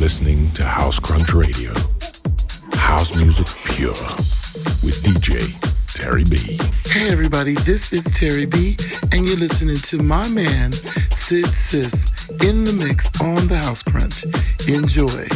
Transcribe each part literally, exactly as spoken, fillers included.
listening to House Crunch Radio. House music pure with D J Terry B. Hey everybody, this is Terry B, and you're listening to my man, Sid Sis, in the mix on the House Crunch. Enjoy.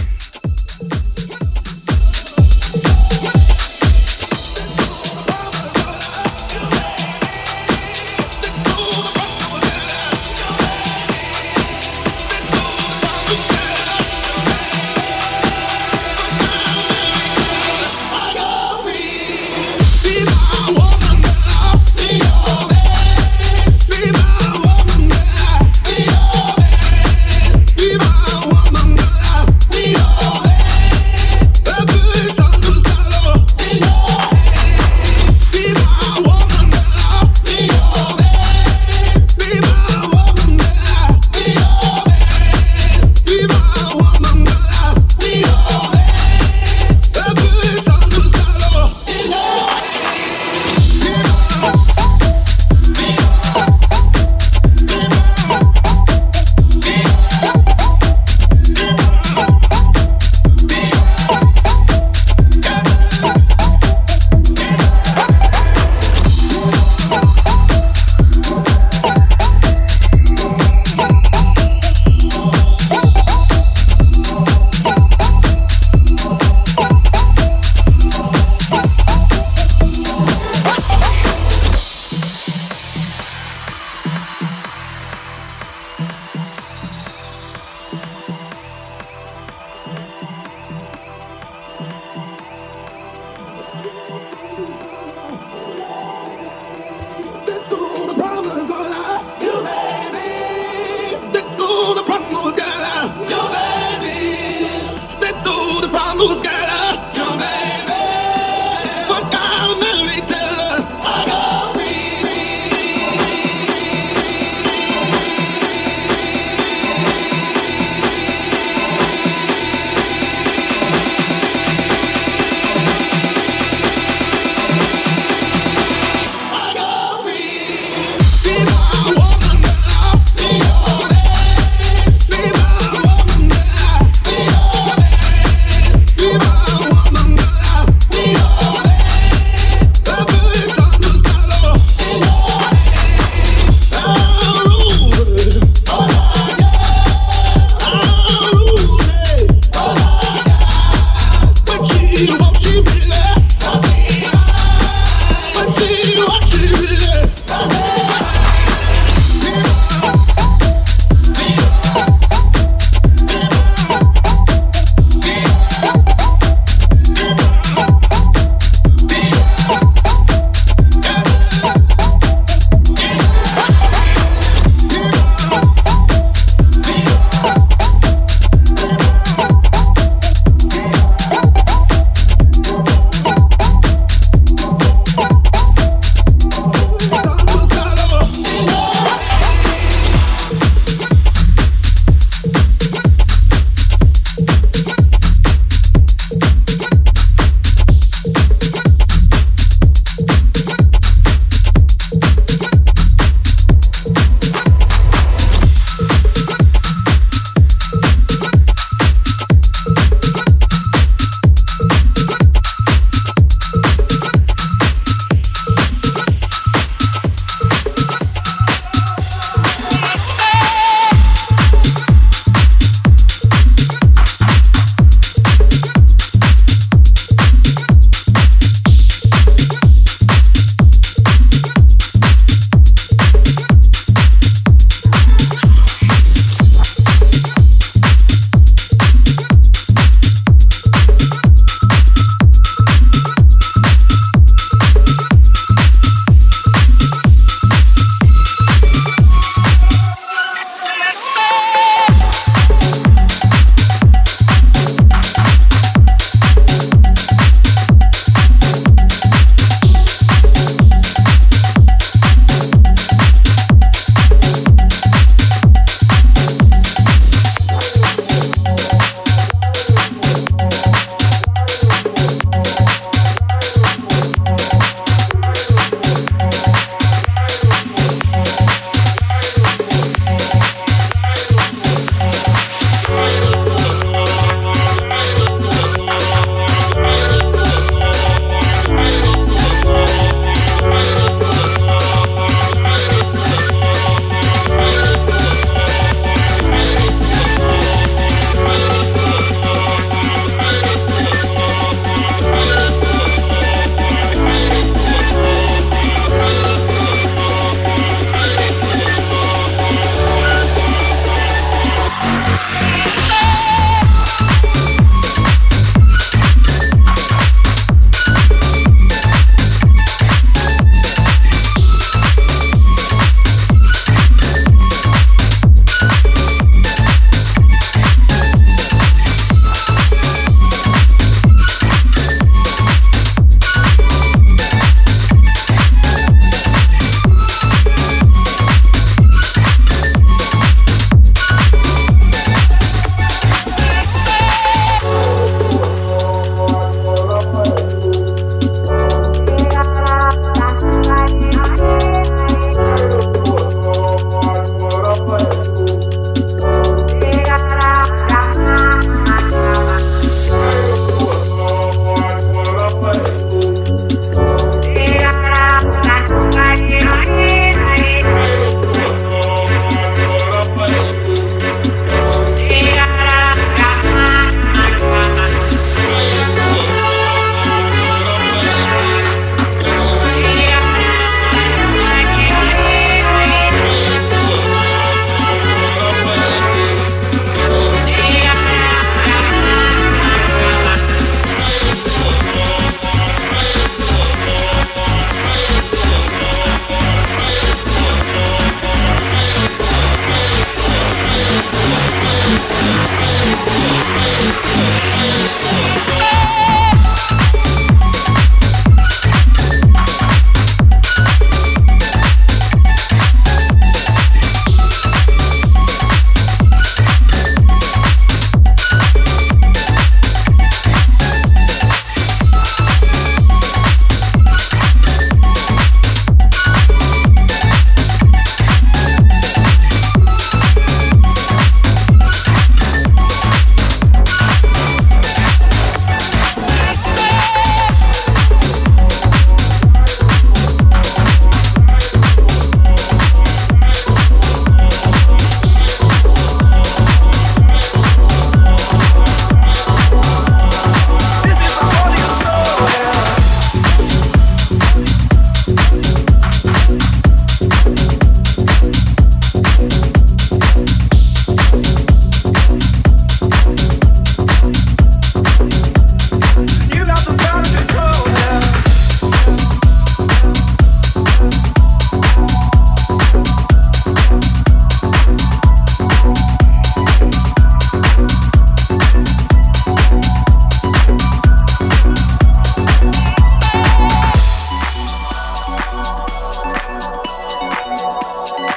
We are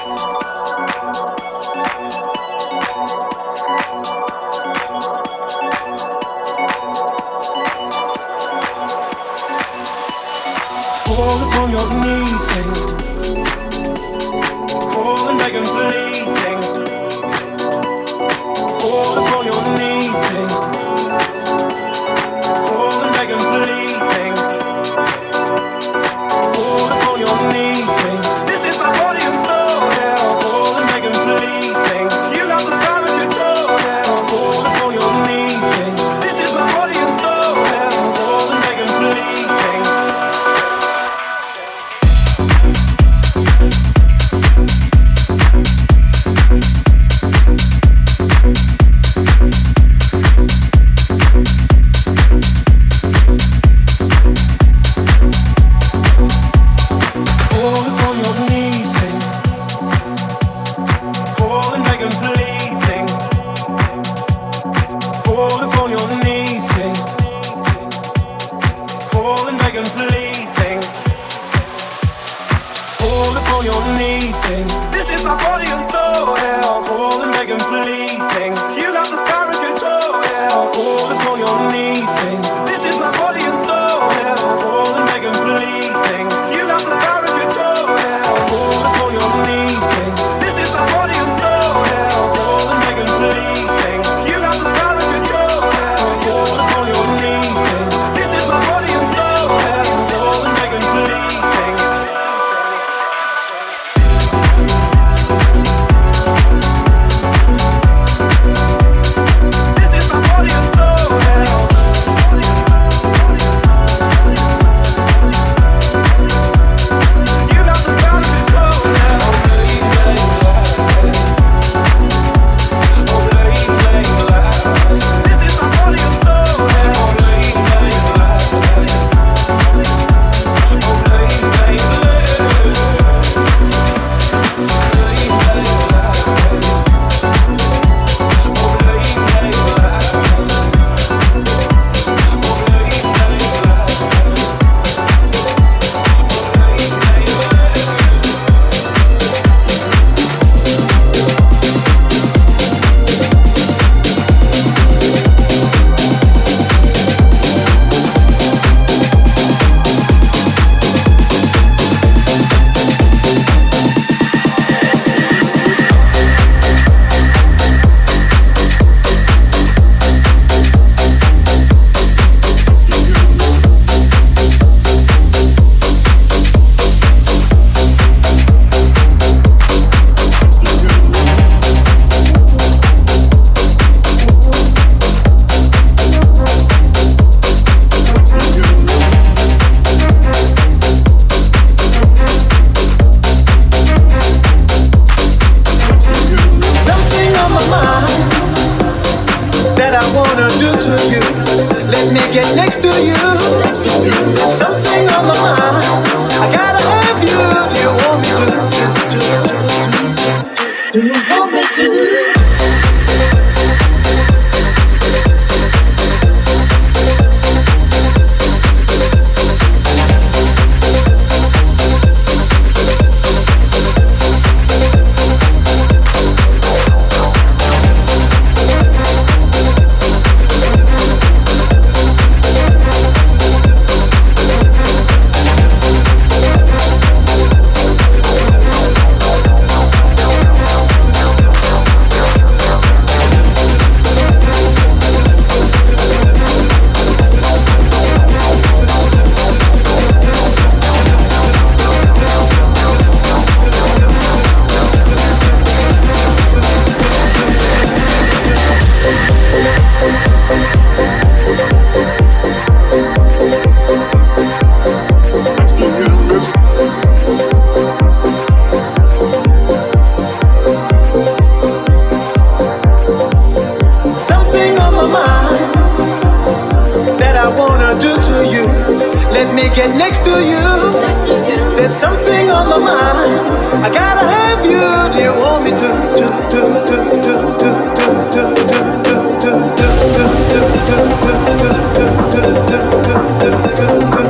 Fall upon your knees, sing. Call and beg and plead, sing. Fall upon your knees, sing. Call and beg and plead, sing. Fall upon your knees, sing. This is my body and soul, yeah. Call and beg and plead, sing. You got the power to control, yeah. Fall upon your knees, sing. This is my body and soul, yeah. Call and beg and plead, sing.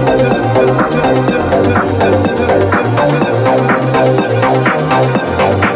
Thank you.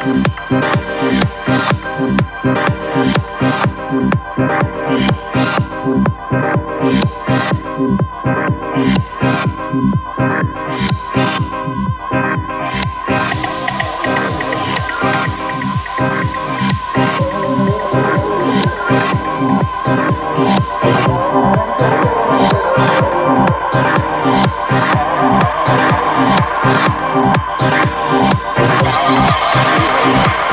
We'll be right back.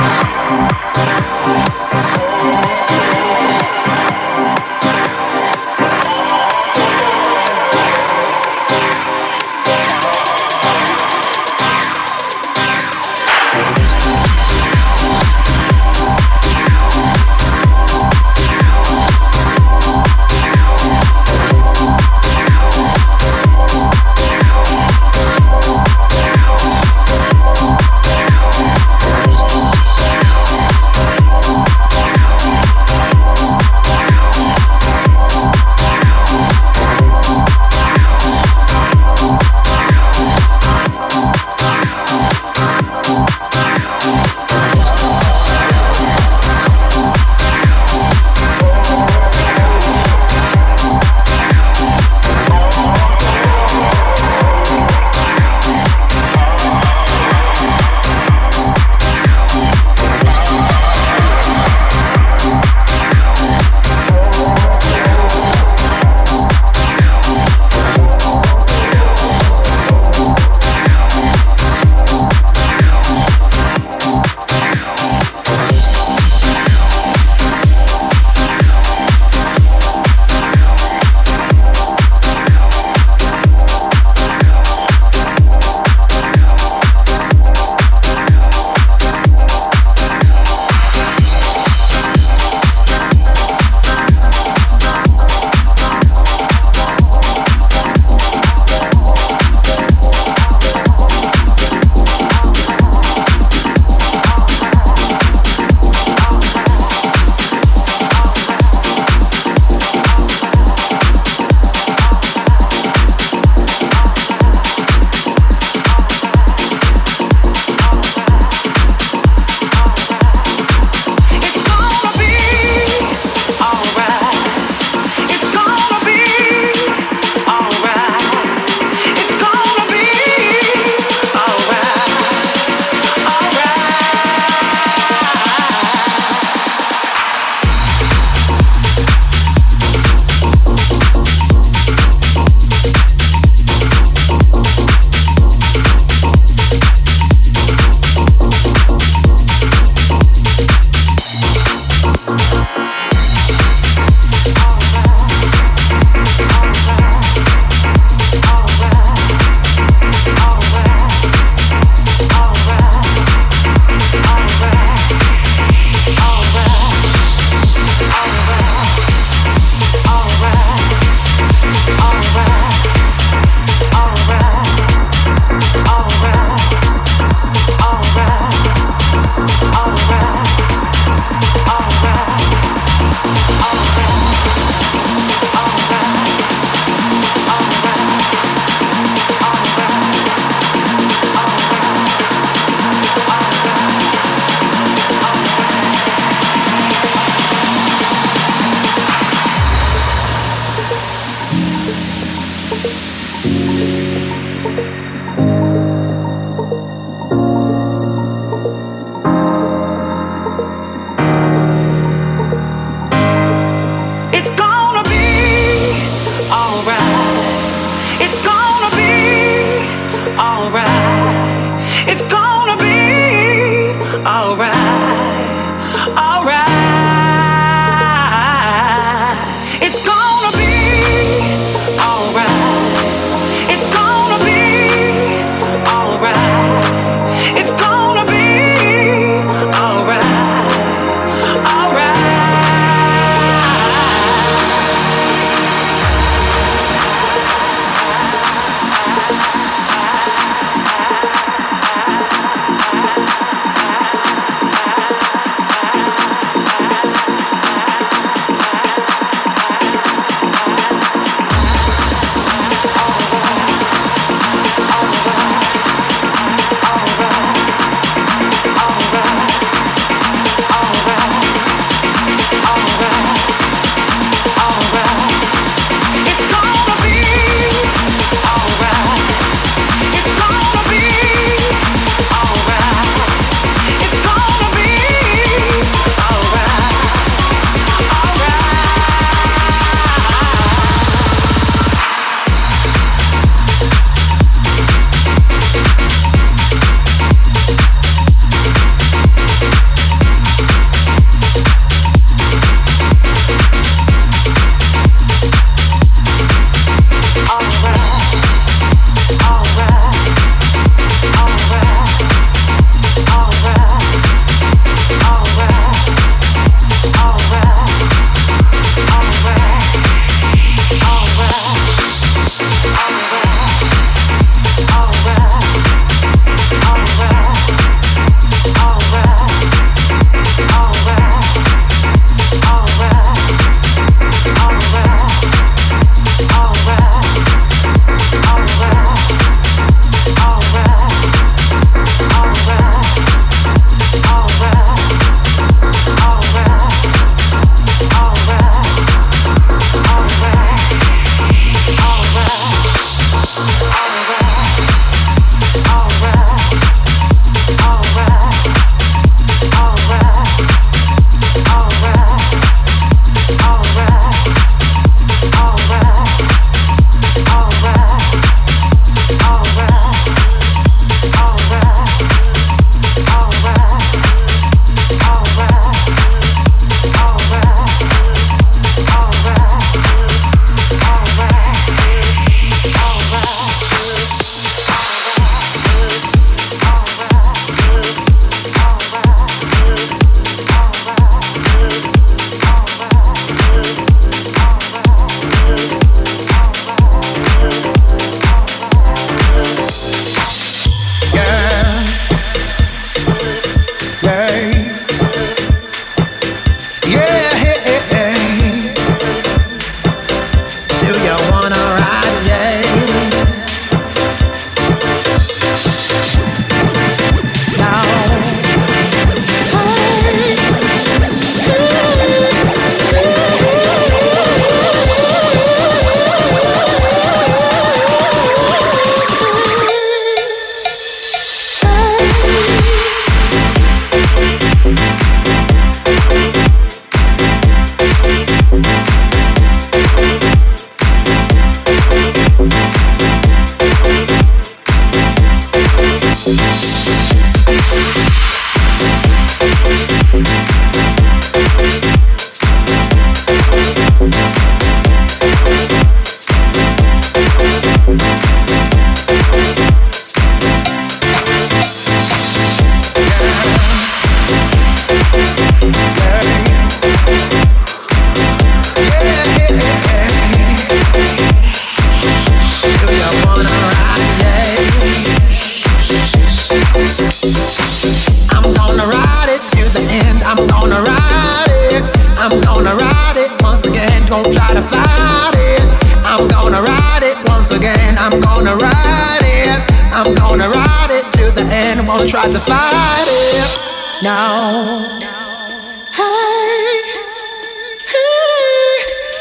Try to fight it now. Hey, hey,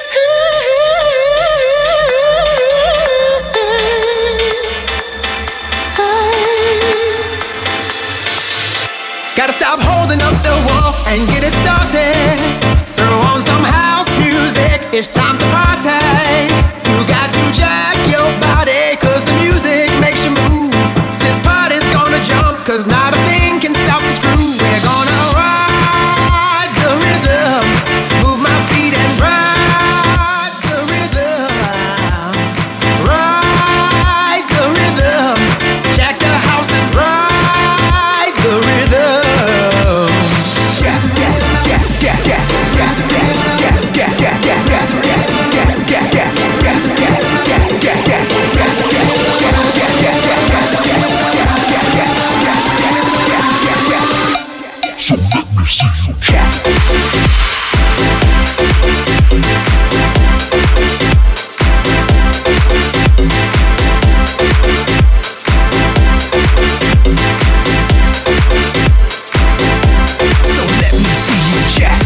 hey, hey. Gotta stop holding up the wall and get it started. Throw on some house music, it's time to party. You got to jack your body, cause the music makes you move. This party's gonna jump, cause not a thing can stop this groove. We're gonna ride the rhythm, move my feet and ride the rhythm. Ride the rhythm, jack the house and ride the rhythm. Yeah, yeah, yeah, yeah, yeah, yeah, yeah, yeah, yeah, yeah, yeah, yeah, yeah, yeah, yeah, yeah, yeah, yeah, So let me see you jack. So let me see you jack.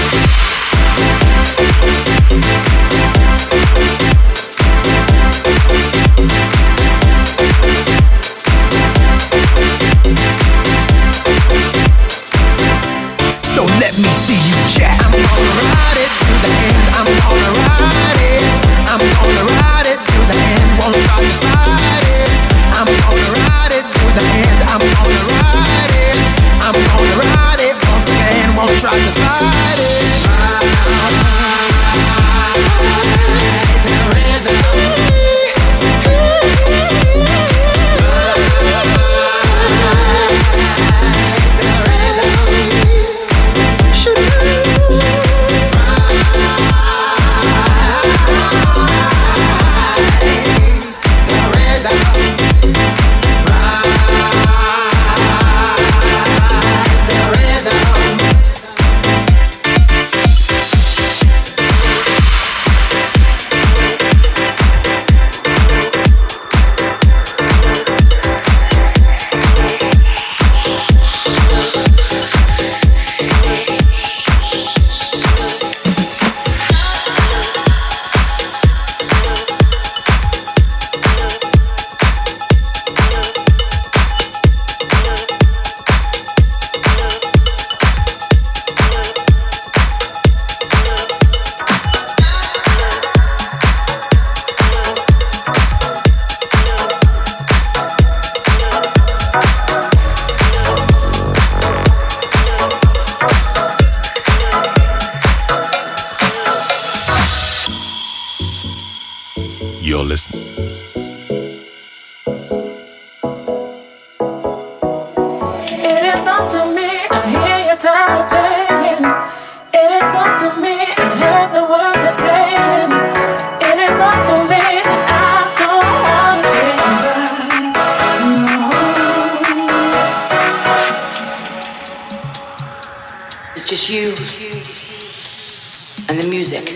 So let me see you jack. I'm gonna ride it to the end. I'm gonna ride it. I'm gonna ride it to the end. Won't try to fight it. I'm gonna ride it to the end. I'm gonna ride it. I'm gonna ride it once again. Won't try to fight it. Ride the rhythm. You're listening. It is up to me, I hear your tired playing. It is up to me, I heard the words you're saying. It is up to me, and I don't wanna take you back. No. just you and the music.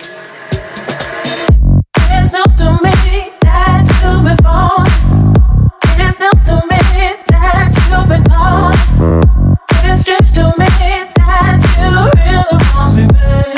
It is news to me that you've been falling. It is news to me that you've been calling. It is strange to me that you really want me back.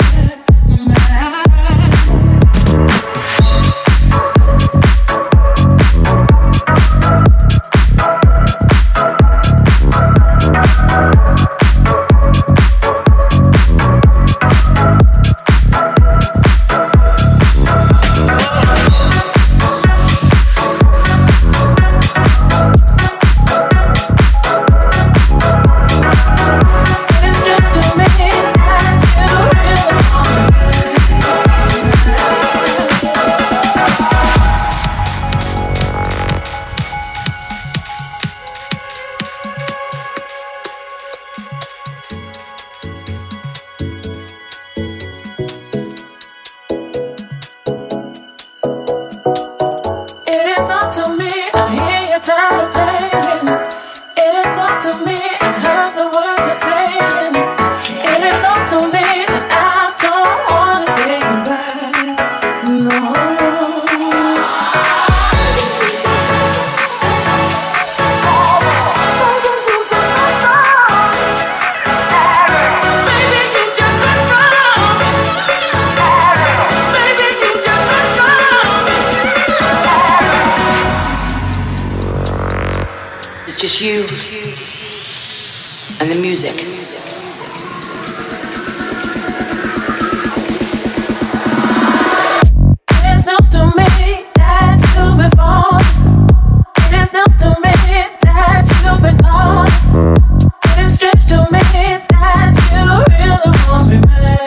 Just you and the music. It is news to me that you've been falling. It is news to me that you've been calling. It is strange to me that you really want me back.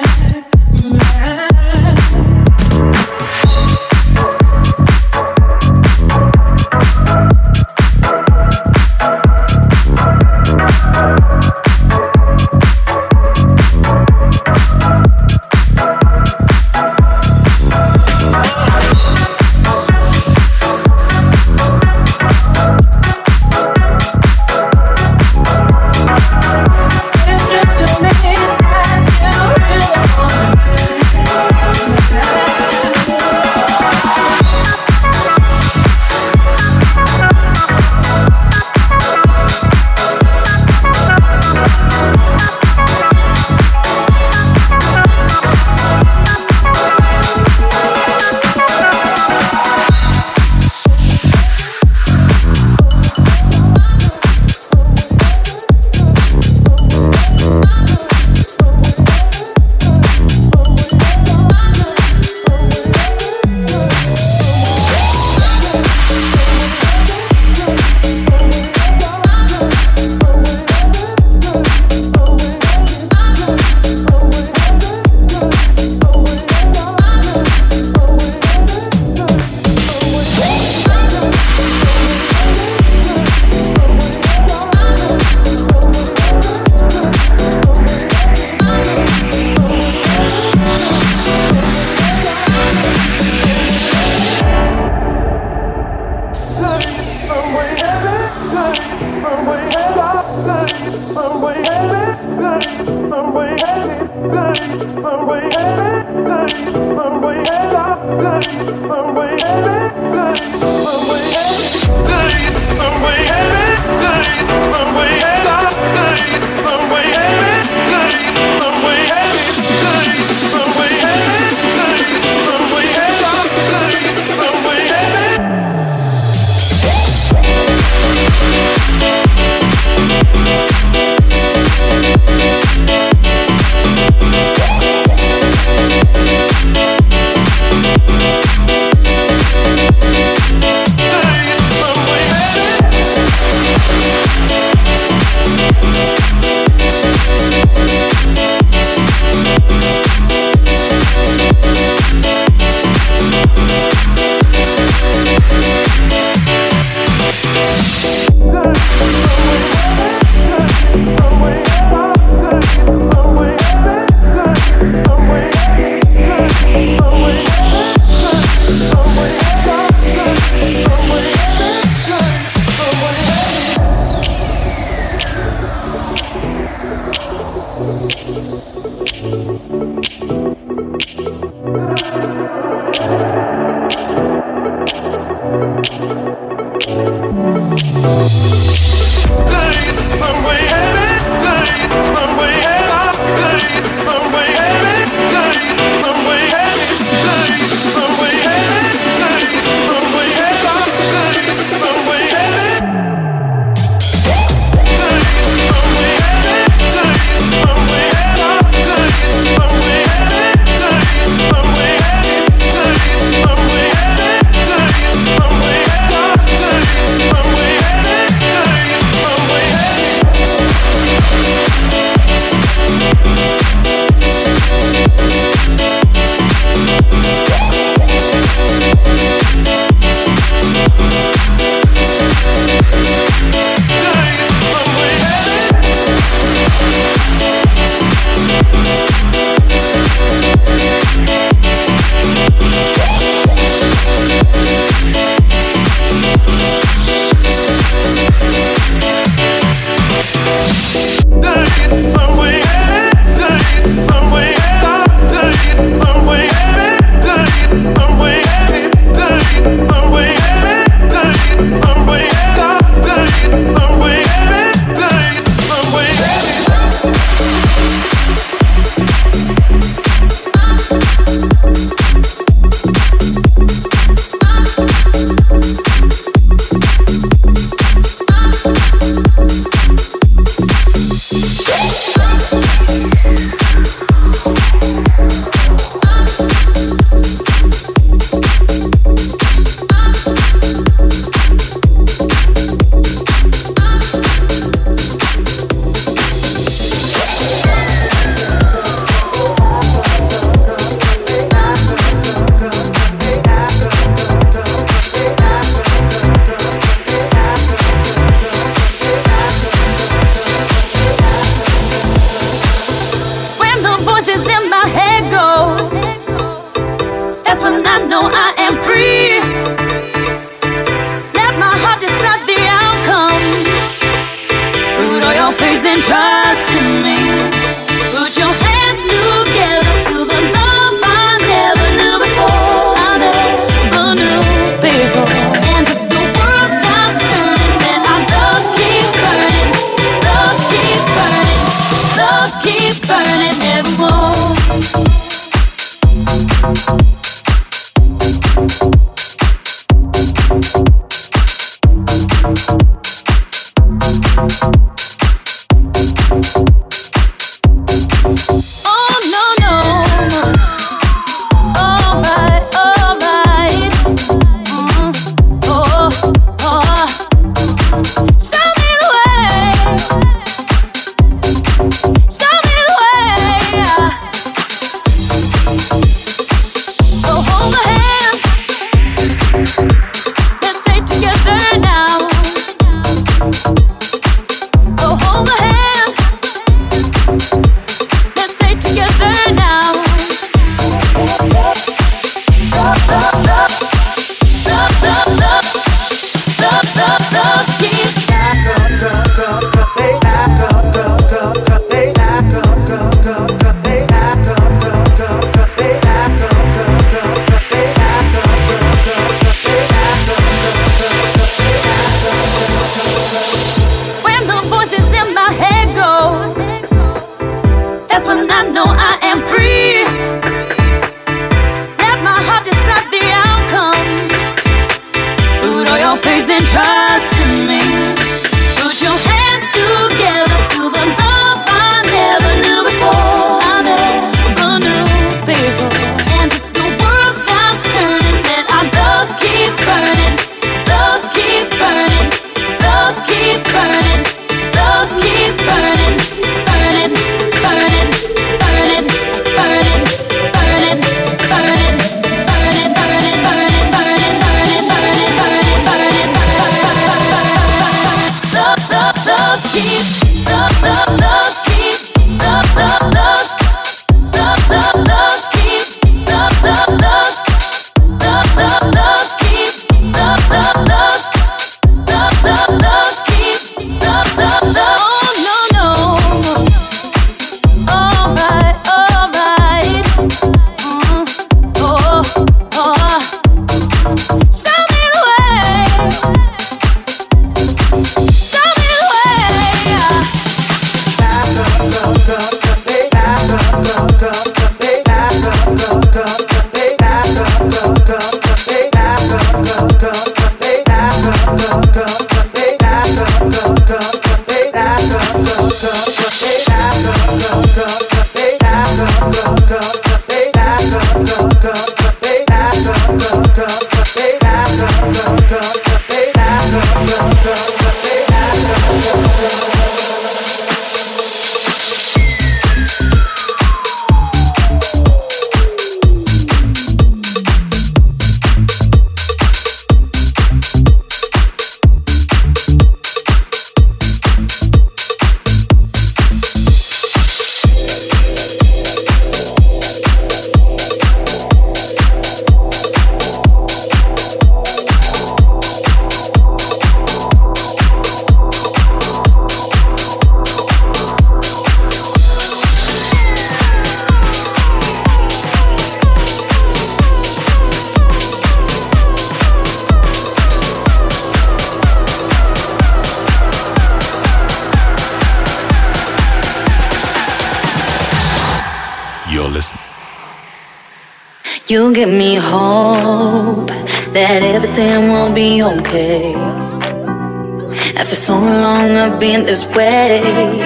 You give me hope that everything will be okay. After so long I've been this way,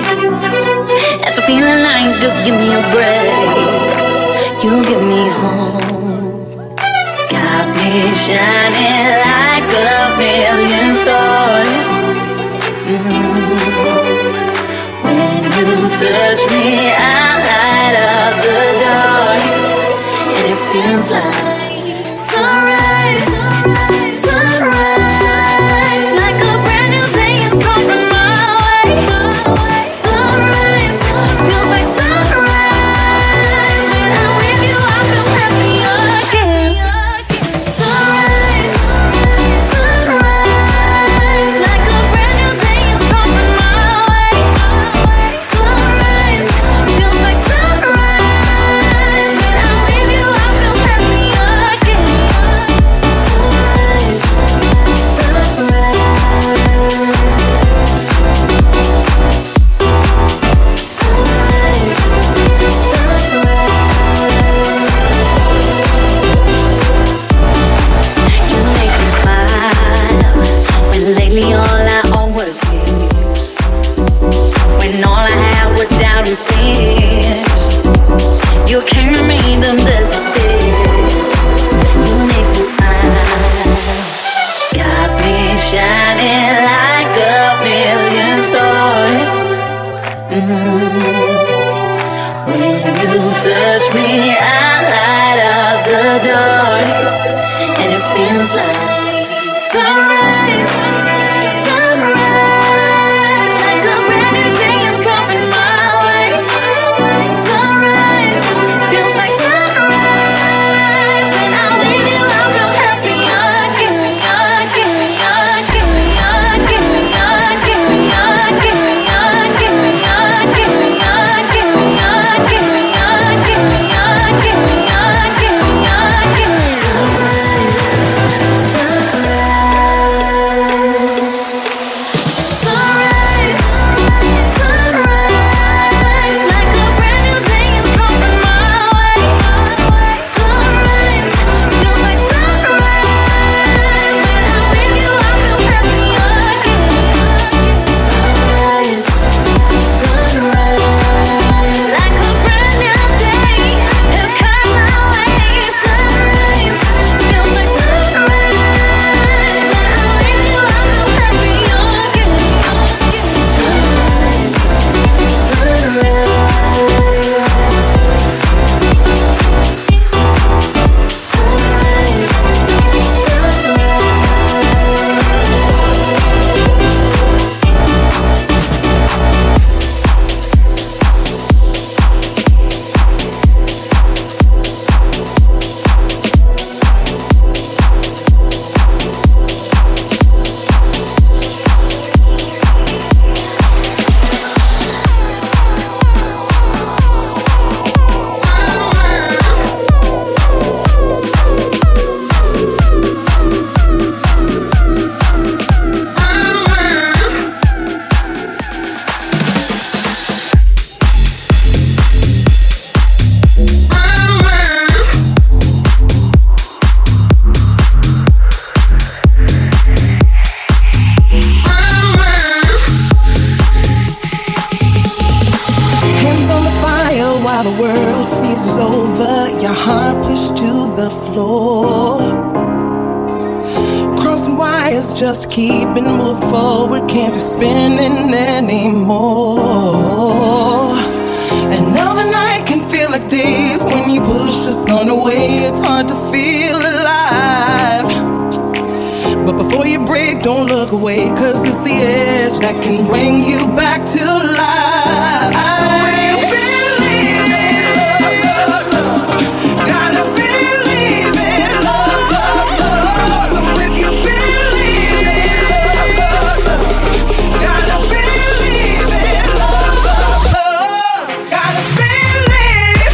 after feeling like just give me a break. You give me hope, got me shining like a million stars. Mm-hmm. When you touch me I light up the dark, and it feels like sunrise, sunrise, like a brand new day is coming my way. Sunrise, feels like sunrise. When I'm with you, I feel happy again. Sunrise, sunrise, like a brand new day is coming my way. Sunrise, feels like sunrise. When I'm with you, I feel happy again. out in fears. You carry me them disappear. You make me smile. Got me shining like a million stars. Mm-hmm. When you touch me, I light up the dark, and it feels like sunrise, sunrise, like a brand new day is coming my way. Sunrise, feels like sunrise. When I'm with you, I feel happy. Give me, give me, give me, give me, give me, give me, give me, give me, give me, give me, give me, give me, give me, give me, sunrise, sunrise, sunrise, like a brand new day is coming my way. Sunrise, feels like sunrise. When I'm with you, I feel happy again. Sunrise, sunrise, like a brand new day is coming my way. Sunrise, feels like sunrise. When I'm with you, I feel happy again. Sunrise, sunrise, Hands on the fire while the world freezes over. Your heart pushed to the floor. Crossing wires just to keep it moving forward. Can't be spinning anymore. Another night can feel like days when you push the sun away. It's hard to feel alive. But before you break, don't look away, cause it's the edge that can bring you back to life. So when you believe in love, love, love, gotta believe in love, love, love. So if you believe in love, love, love, gotta believe in love, love, love. Gotta believe.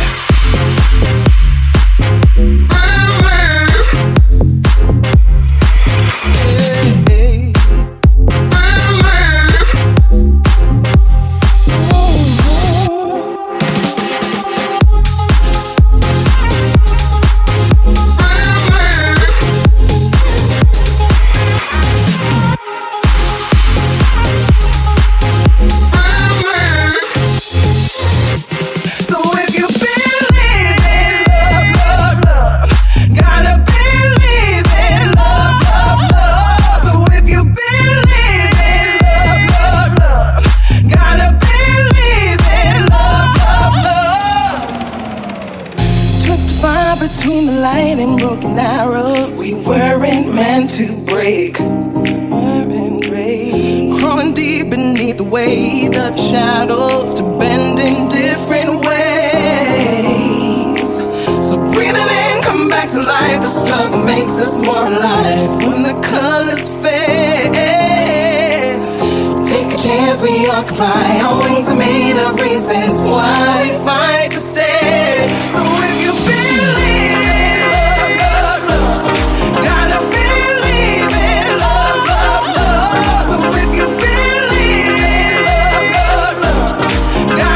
So if you believe in love, love, love, gotta believe in love, love, love. So if you believe in love, love, love, gotta believe in love, love, love. Twisted fire between the light and broken arrows. We weren't meant to break. Weren't break. Crawling deep beneath the weight of the shadows to bend in different ways. So breathing in, come back to life. The struggle makes us more alive when the colors fade. So take a chance, we all can fly. Our wings are made of reasons why we fight to stay. So if you believe in love, love, love, gotta believe in love, love, love. So if you believe in love, love, love, gotta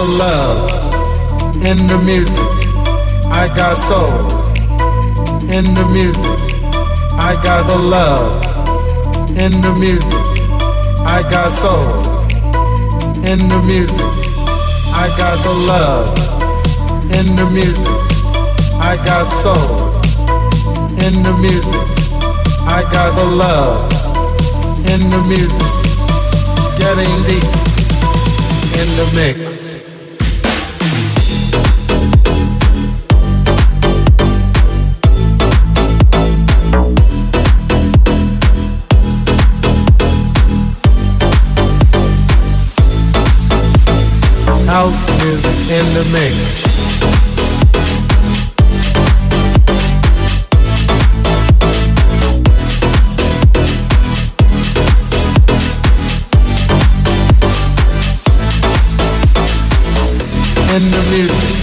the love in the music. I got soul in the music. I got the love in the music. I got soul in the music. I got the love in the music. I got soul in the music. I got the love in the music. Getting deep in the mix. House music in the mix. In the music.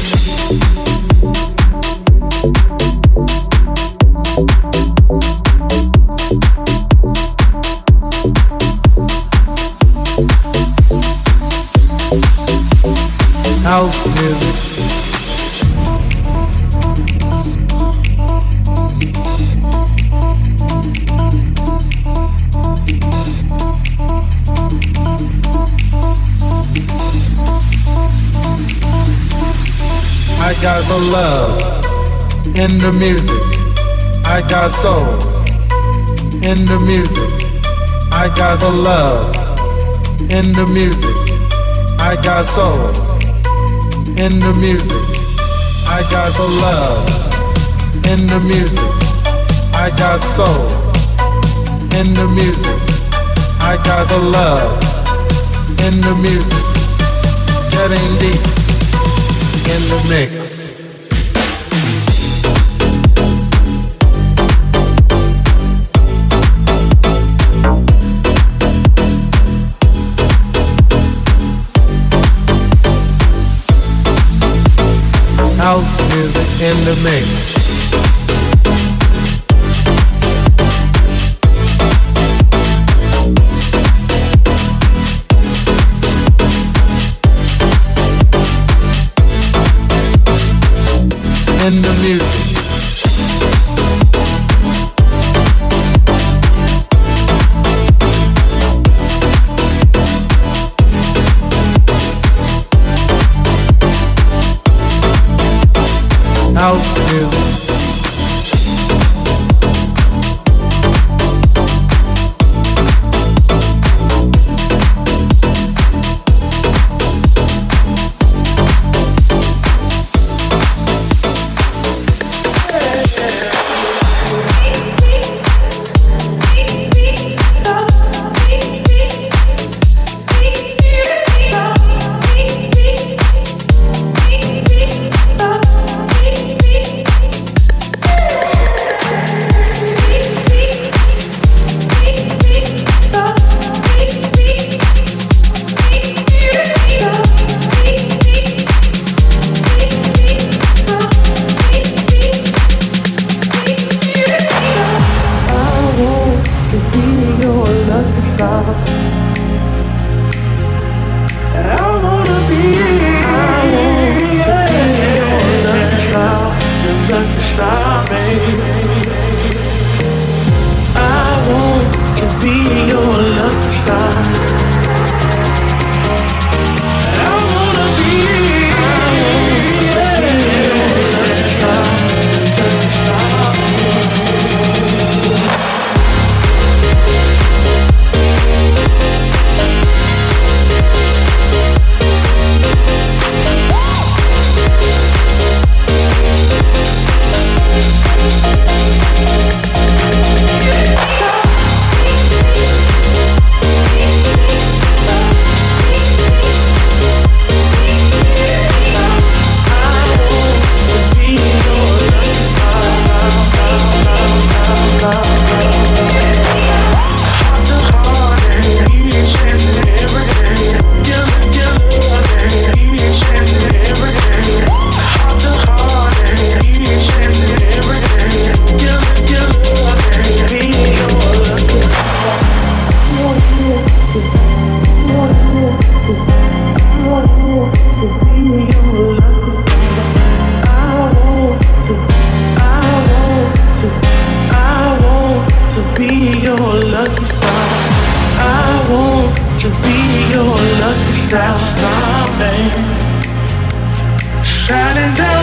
House music. I got the love in the music. I got soul in the music. I got the love in the music. I got soul in the music. I got the love in the music. I got soul in the music. I got the love in the music. Getting deep in the mix. House music in the mix. In the music. House music.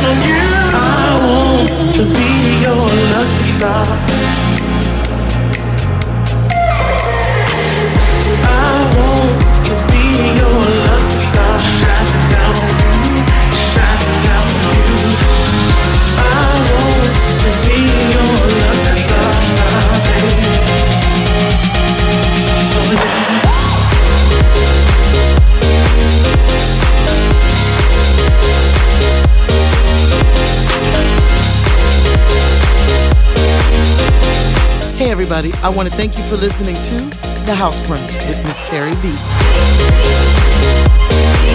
on you. I want to be your lucky star. I want to be your lucky star. Shining down on you, shining down on you. I want to be your lucky star, baby. Oh yeah. Hey everybody, I want to thank you for listening to The House Crunch with Miss Terry B.